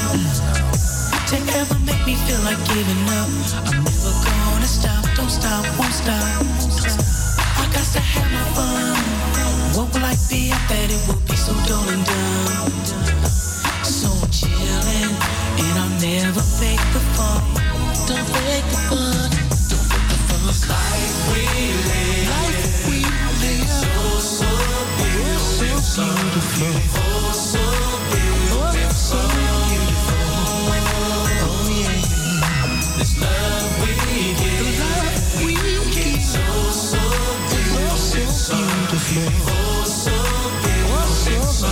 To ever make me feel like giving up. I'm never gonna stop, don't stop, won't stop. I got to have my fun. What will I be? I bet it will be so dull and dumb. So I'm chillin', and I'll never fake the fun. Don't fake the fun. Don't fake the fun. This life we live, so beautiful, beautiful, so beautiful, oh yeah. This love we give, so beautiful, beautiful, so beautiful,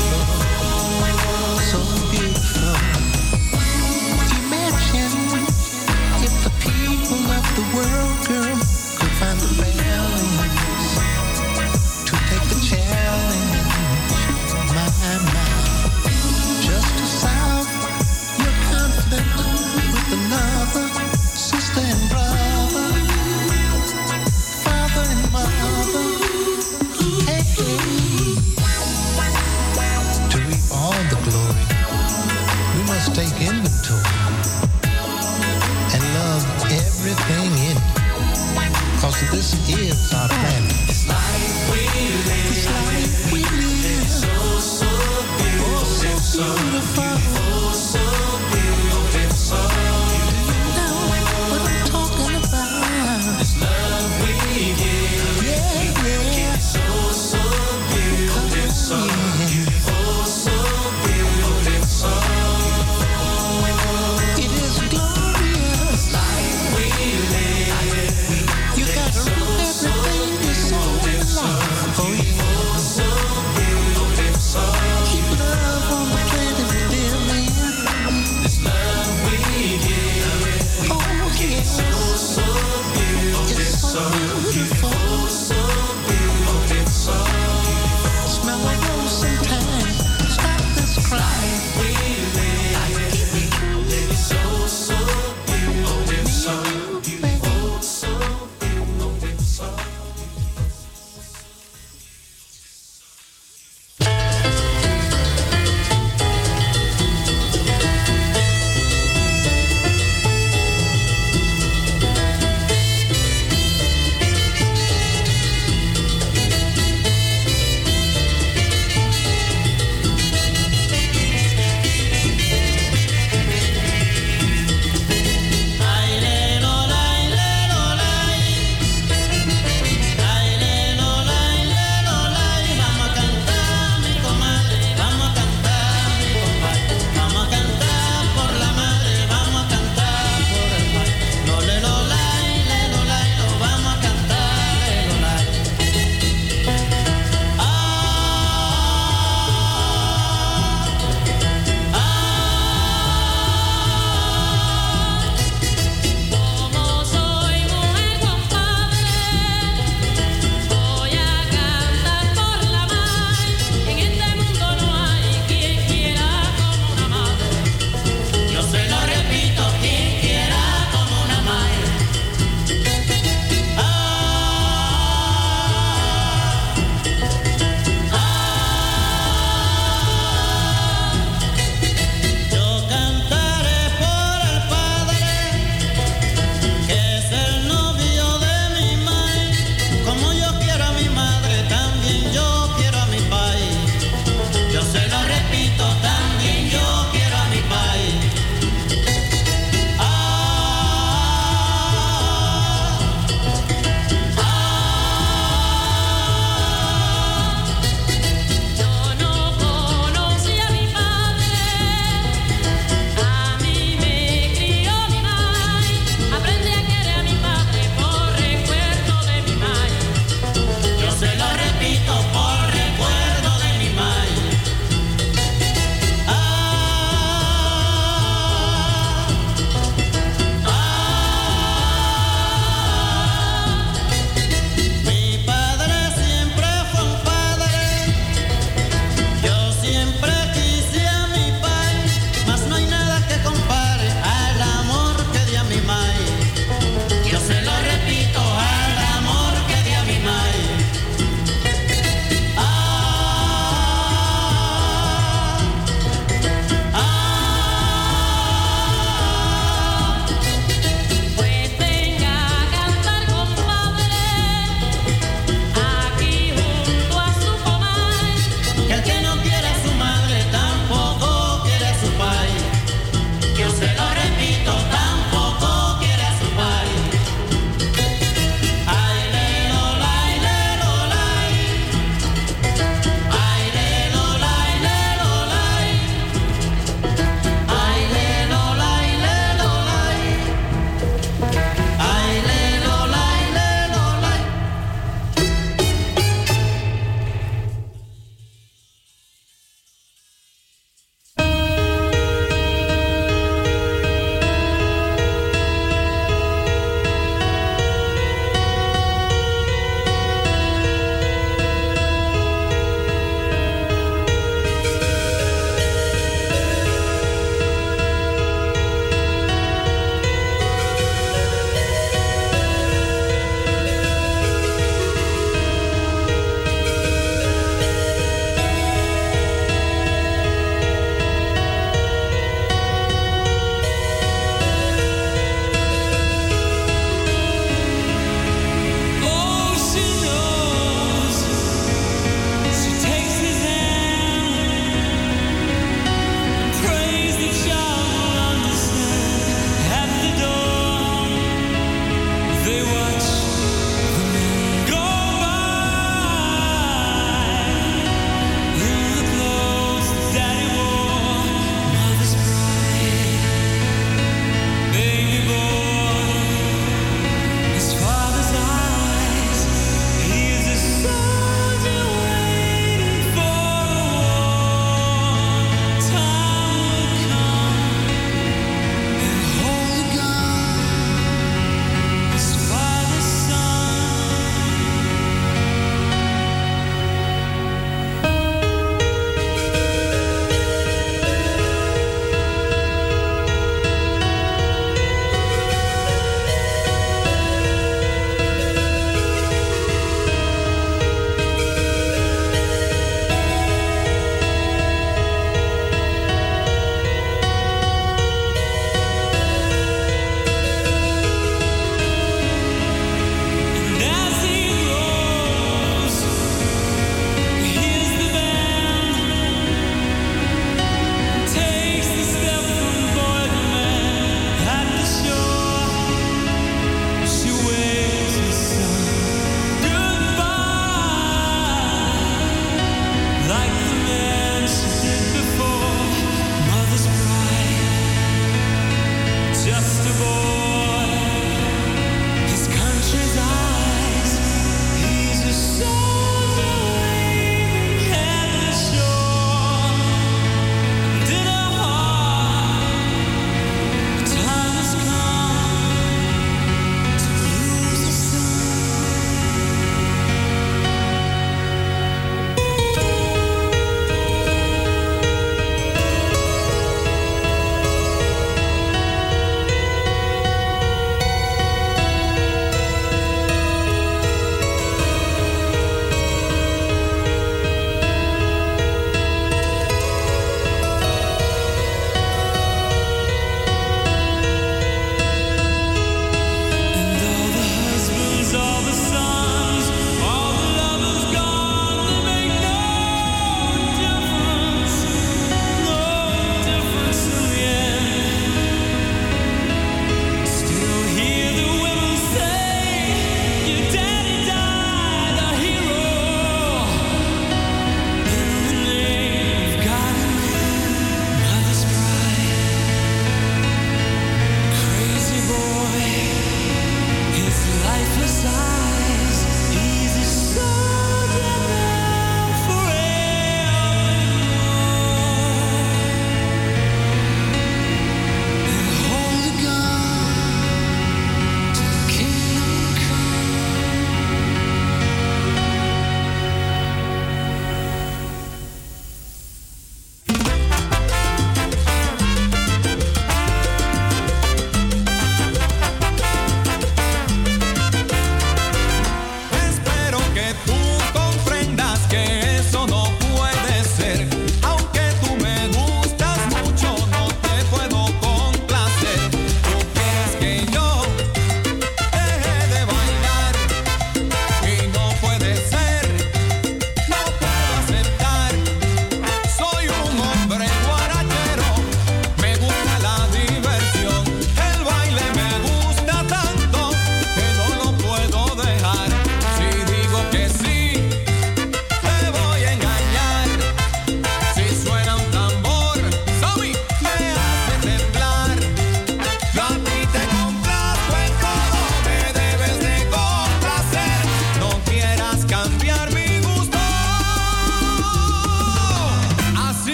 so beautiful. Imagine if the people of the world, girl, could find the balance to take the challenge, my, just to solve your conflict with another sister and brother, father and mother. Hey, to reap all the glory, we must take inventory and love everything in it, 'cause this is our planet. This life we live, so beautiful, so beautiful, so beautiful. You know what I'm talking about. This love we give, yeah, so beautiful, so beautiful, so beautiful. It is glorious life we live. You gotta rule everything you so love. Oh yeah, so beautiful. Keep love on the planet we live.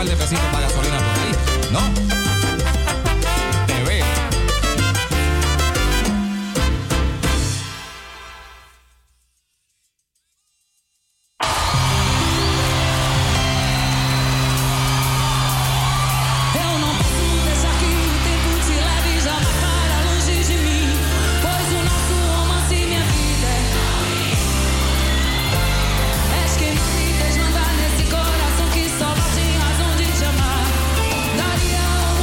par de pesitos para gasolina por ahí, ¿no? Te veo. Daria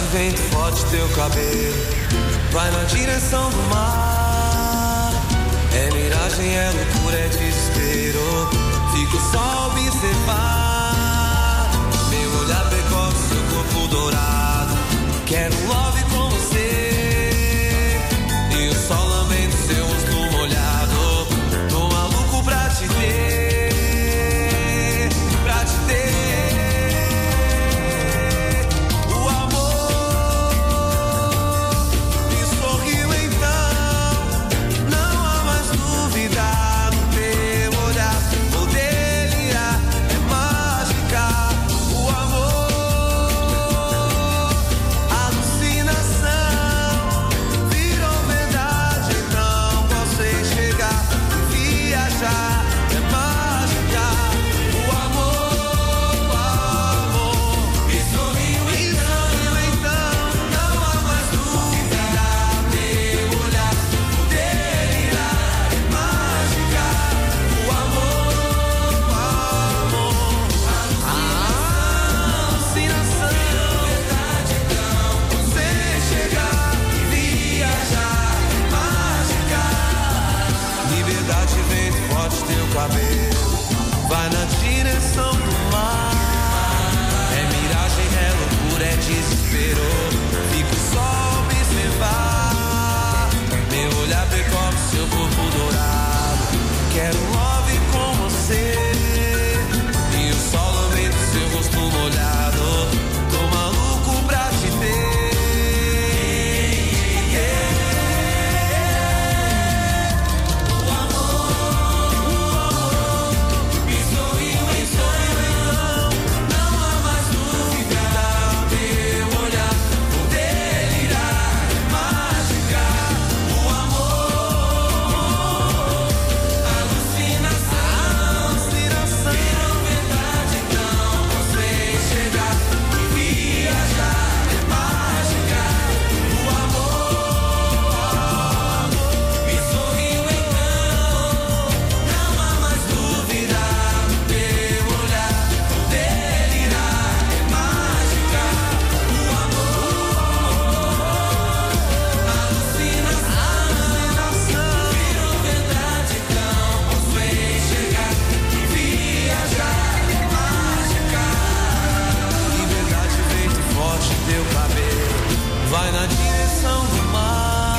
vento forte, teu cabelo vai na direção do mar. É miragem, é loucura, é desespero. Fico só a observar. Meu olhar percorre seu corpo dourado. Quero love com você. E o sol lambendo seu rosto molhado. Tô maluco pra te ter, pra te ter. Vai na direção do mar. É miragem, é loucura, é desespero. Fico só a observar. Meu olhar percorre seu corpo dourado. Quero love com você. E o sol lambendo seu rosto molhado. Tô maluco pra te ter. Vai na direção do mar.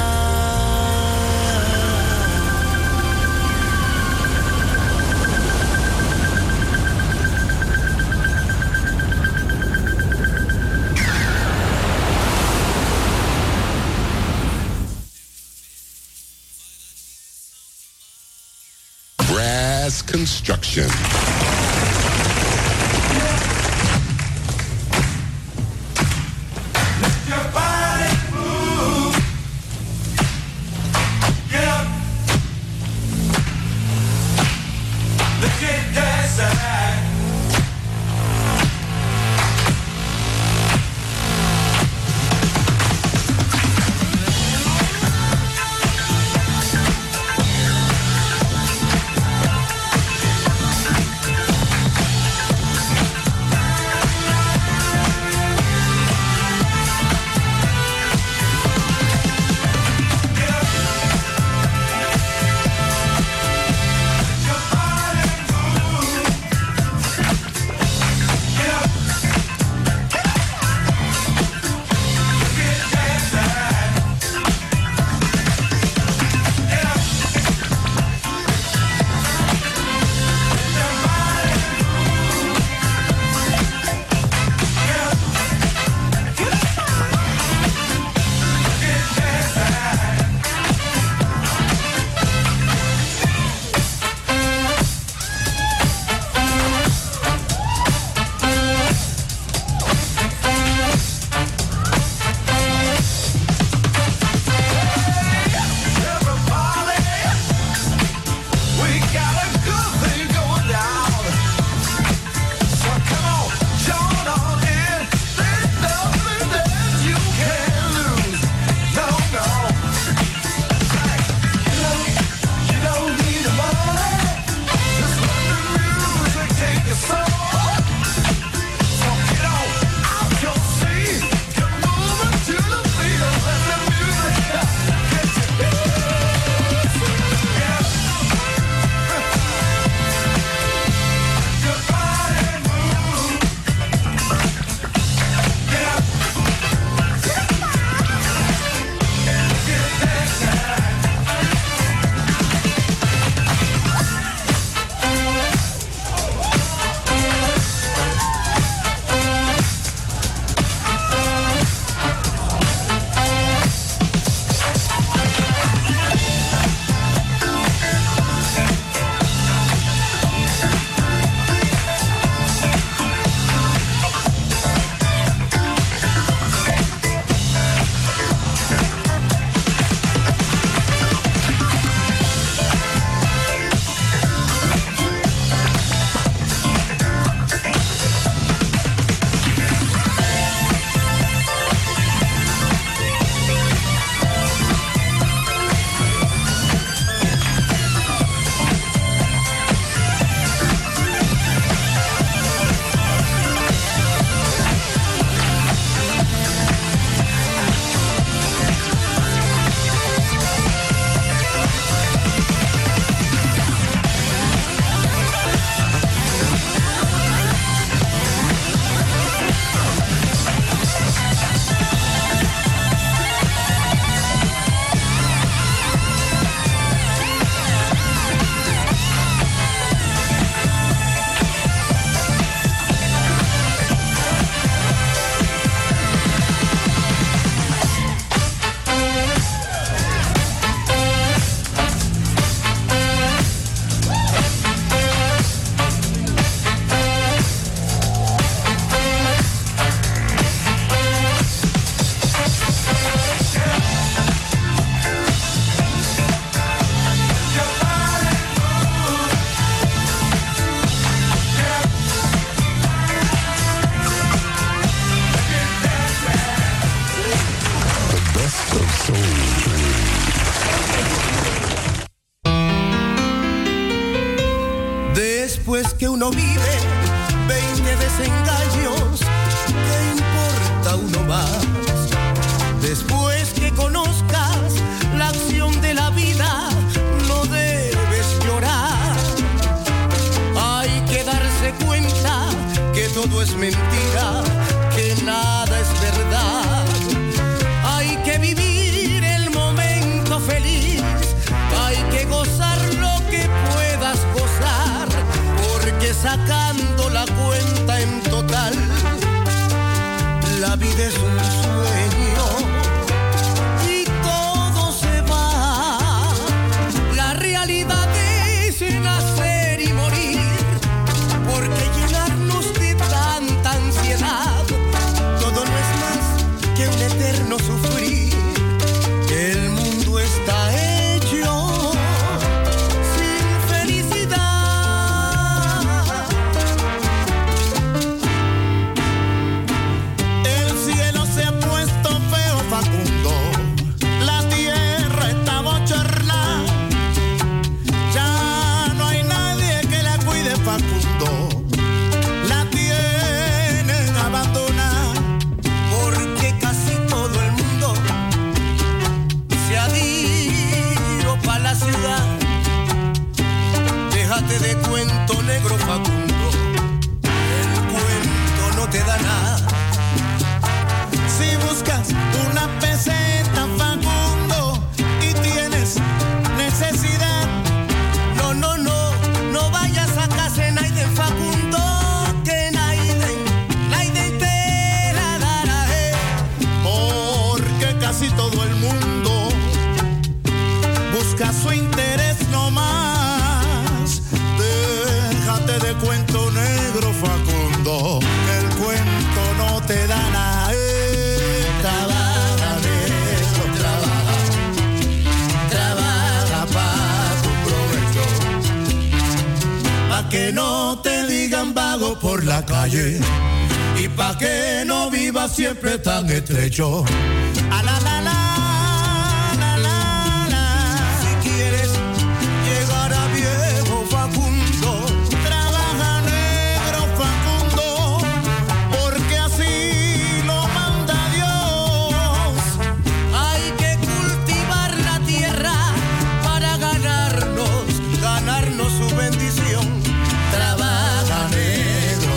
Brass Construction. que uno vive 20 desengaños, ¿qué importa uno más? Después que conozcas la acción de la vida, no debes llorar. Hay que darse cuenta que todo es mentira, que nada es verdad. Hay que vivir el momento feliz, hay que gozar lo que puedas gozar, porque sacando la cuenta en total, la vida es un sueño y todo se va. La realidad es nacer y morir, porque llenarnos de tanta ansiedad, todo no es más que un eterno sufrir. El mundo está hecho sin felicidad. El cielo se ha puesto feo, Facundo. La tierra está bochornada. Ya no hay nadie que la cuide, Facundo. La tienen abandonada, porque casi todo el mundo se ha ido pa' la ciudad. Déjate de cuento, negro Facundo, el cuento no te da nada. Si buscas una peseta, Facundo, y tienes necesidad, no vayas a casa de Naiden, Facundo, que Naiden te la dará, porque casi todo el mundo busca su interés nomás. Déjate de cuento, negro Facundo, el cuento no te da nada. Trabaja, negro, trabaja pa' tu provecho, pa' que no te digan vago por la calle y pa' que no vivas siempre tan estrecho. A la la la. Si quieres llegar a viejo, Facundo, trabaja, negro Facundo, porque así lo manda Dios. Hay que cultivar la tierra para ganarnos su bendición. Trabaja, negro,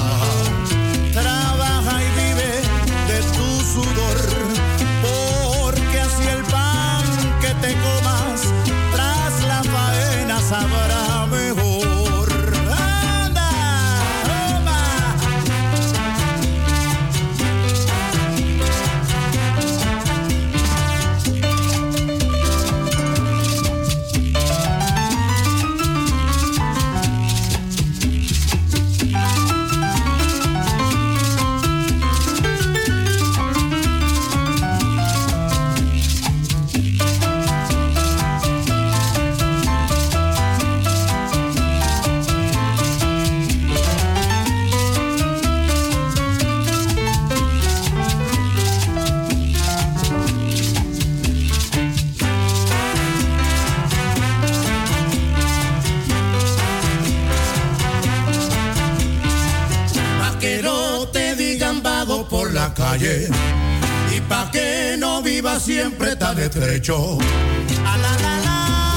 trabaja y vive de tu sudor, porque así el pan que te comas tras la faena sabrá mejor. ¡Anda, toma! Pa' que no te digan vago por la calle y pa' que no vivas siempre tan estrecho. A la la la.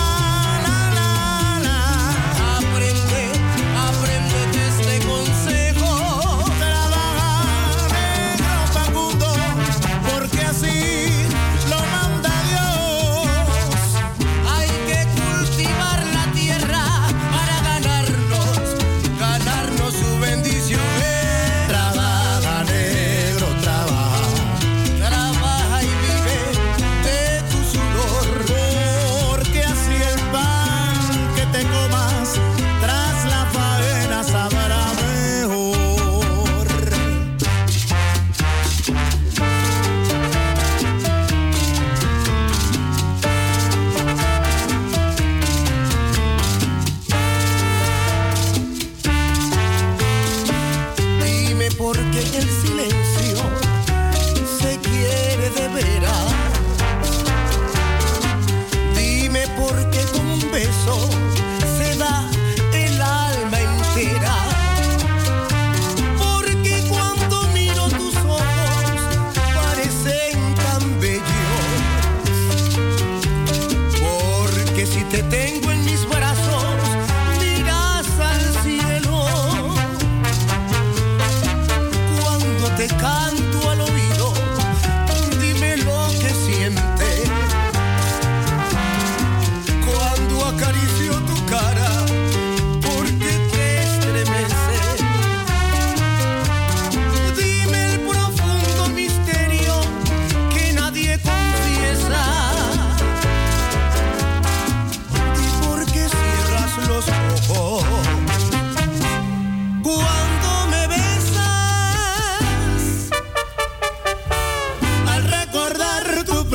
Apréndete este consejo. Trabaja, negro Facundo, porque así lo manda Dios. Hay que cultivar la tierra para ganarnos su bendición. Trabaja, negro, trabaja y vive de tu sudor,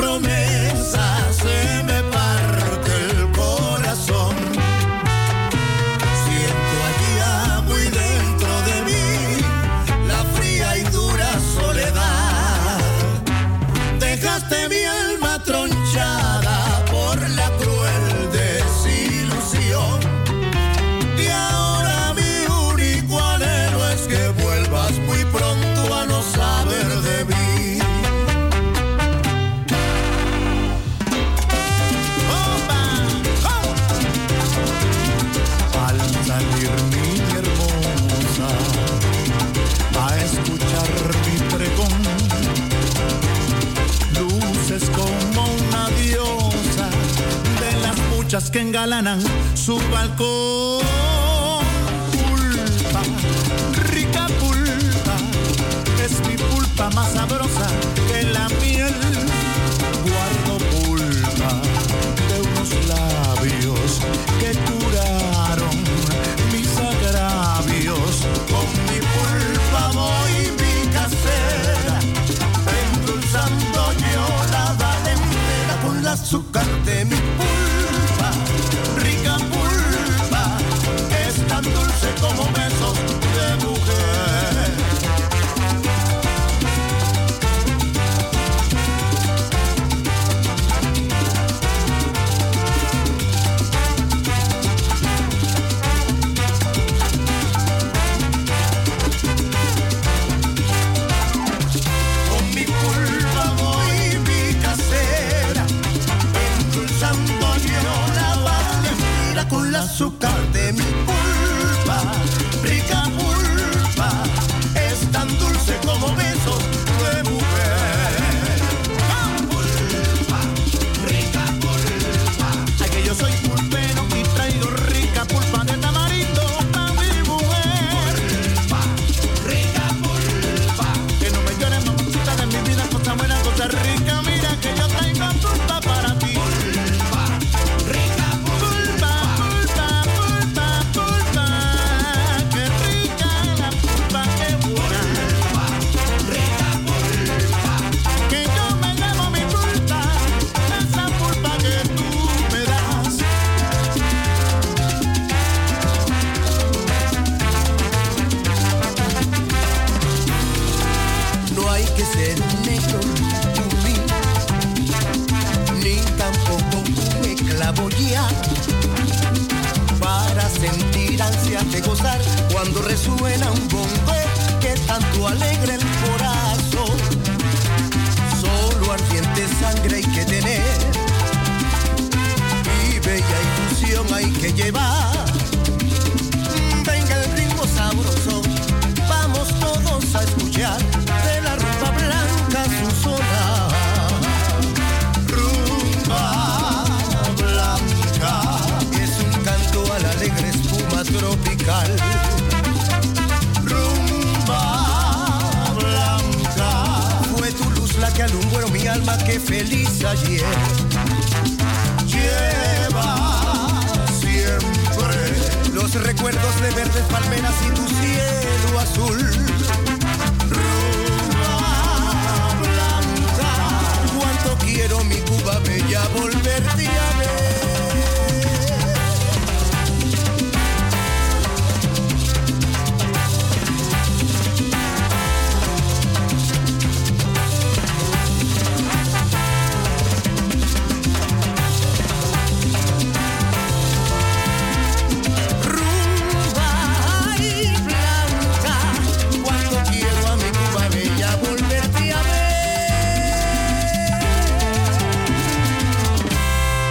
promesas se me parte el corazón. Siento allá muy dentro de mí la fría y dura soledad. Dejaste mi alma tronchada por la cruel desilusión. Y ahora mi único anhelo es que vuelvas muy pronto a no saber de mí. Que engalanan su balcón. Pulpa, rica pulpa, es mi pulpa más sabrosa que la miel. Guardo pulpa de unos labios que curaron mis agravios. Con mi pulpa voy mi casera, endulzando yo la valentera con el azúcar de mi pulpa. Rica pulpa, es tan dulce como besos de mujer. Con mi pulpa voy mi casera, endulzando yo la valentía con el azúcar de mi pulpa. Rica pulpa, es tan dulce como besos de mujer. Pulpa, rica pulpa. Ay, que yo soy pulpero y traigo rica pulpa de tamarindo para mi mujer. Pulpa, rica pulpa. Que no me llores, mamacita de mi vida, cosa buena, cosa rica. Mira que yo traigo pulpa para ti. Pulpa, rica pulpa. Pulpa, pulpa, pulpa, pulpa. Qué rica la pulpa, qué buena. Pulpa, rica pulpa. Que yo me llevo mi pulpa, esa pulpa que tú me das. No hay que ser negro ni tampoco un esclavo ya para sentir ansias de gozar cuando resuena un bongo que tanto alegra el corazón. Solo ardiente sangre hay que tener y bella ilusión hay que llevar. Venga el ritmo sabroso, vamos todos a escuchar de la rumba blanca su sola. Rumba blanca es un canto a la alegre espuma tropical. Rumba blanca fue tu luz la que alumbró mi alma, que feliz ayer. Lleva siempre los recuerdos de verdes palmeras y tu cielo azul. Quiero mi Cuba bella volverte a ver. Rumba y blanca, cuánto quiero a mi Cuba bella volverte a ver.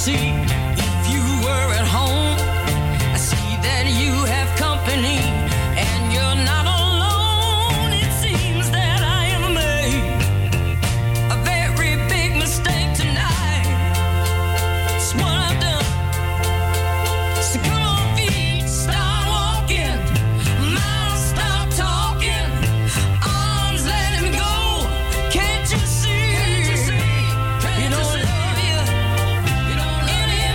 see if you were at home. I see that you have company and you're not alone. It seems that I have made a very big mistake tonight. It's what I've done. So come on, feet, start walking. Mouth, stop talking. Arms, let me go. Can't you see? You don't love you. You don't love you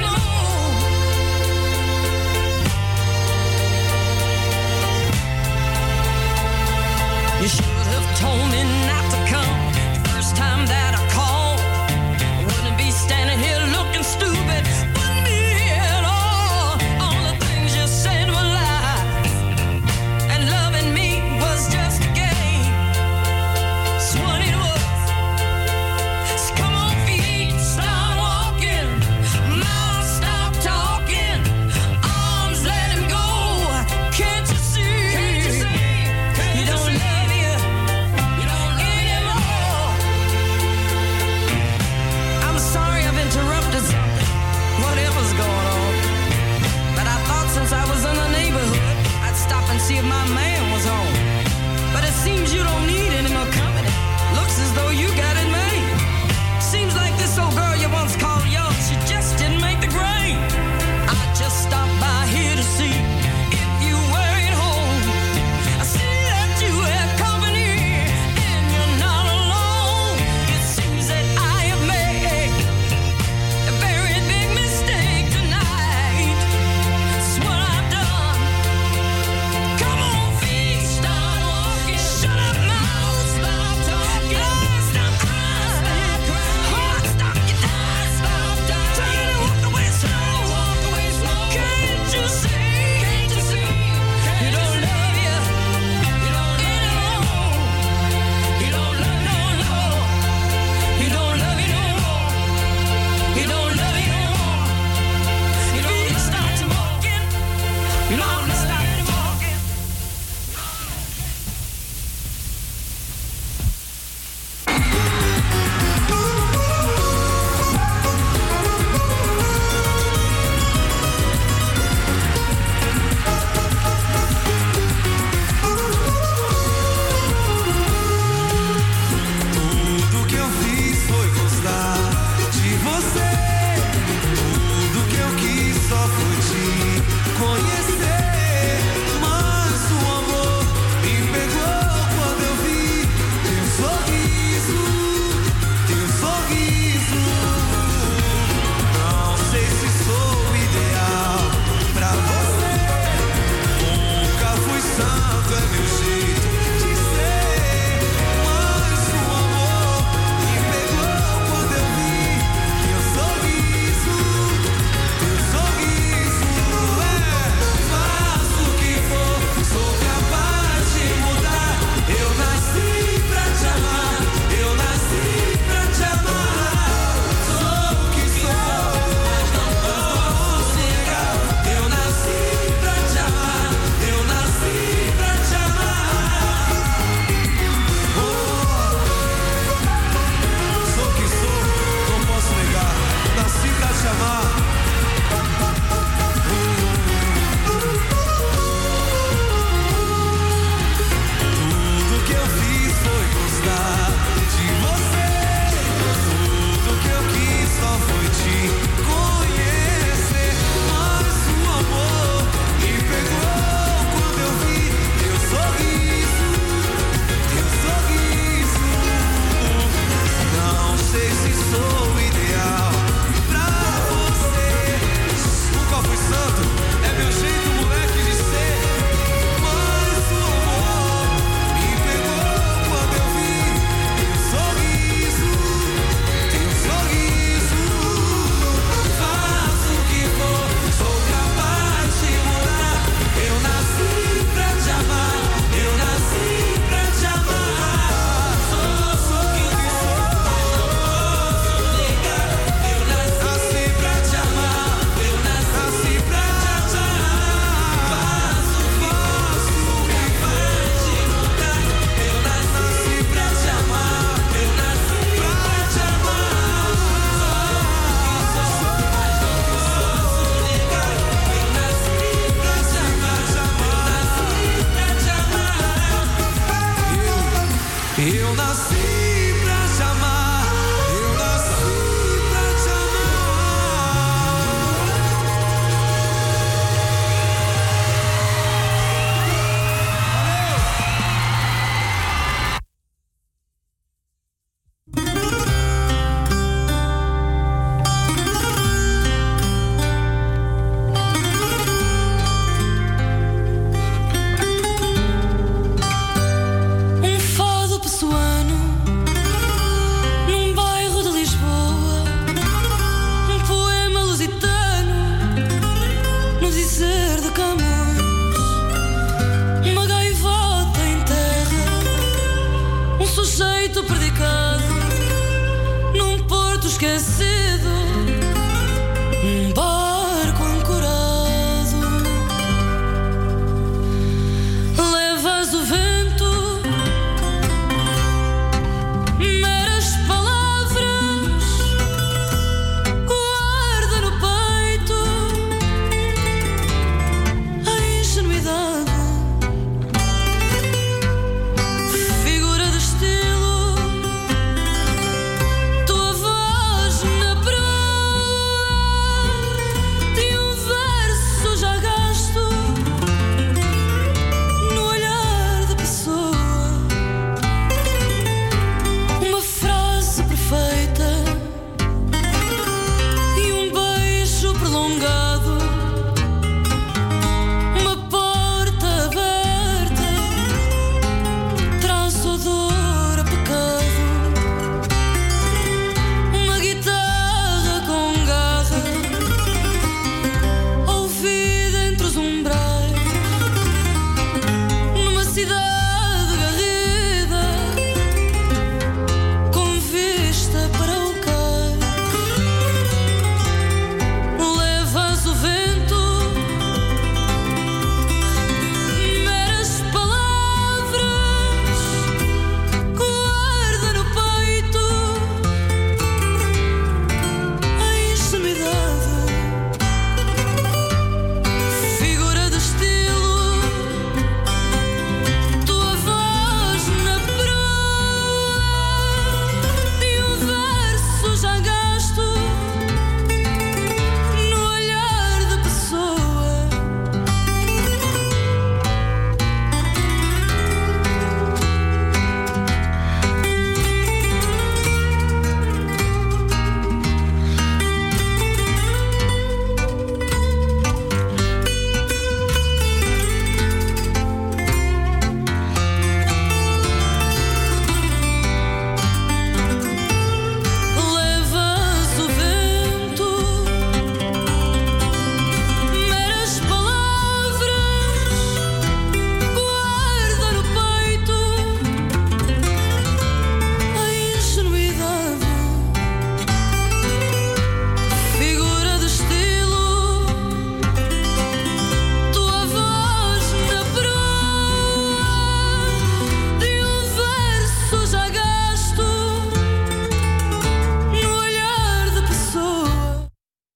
esquecido.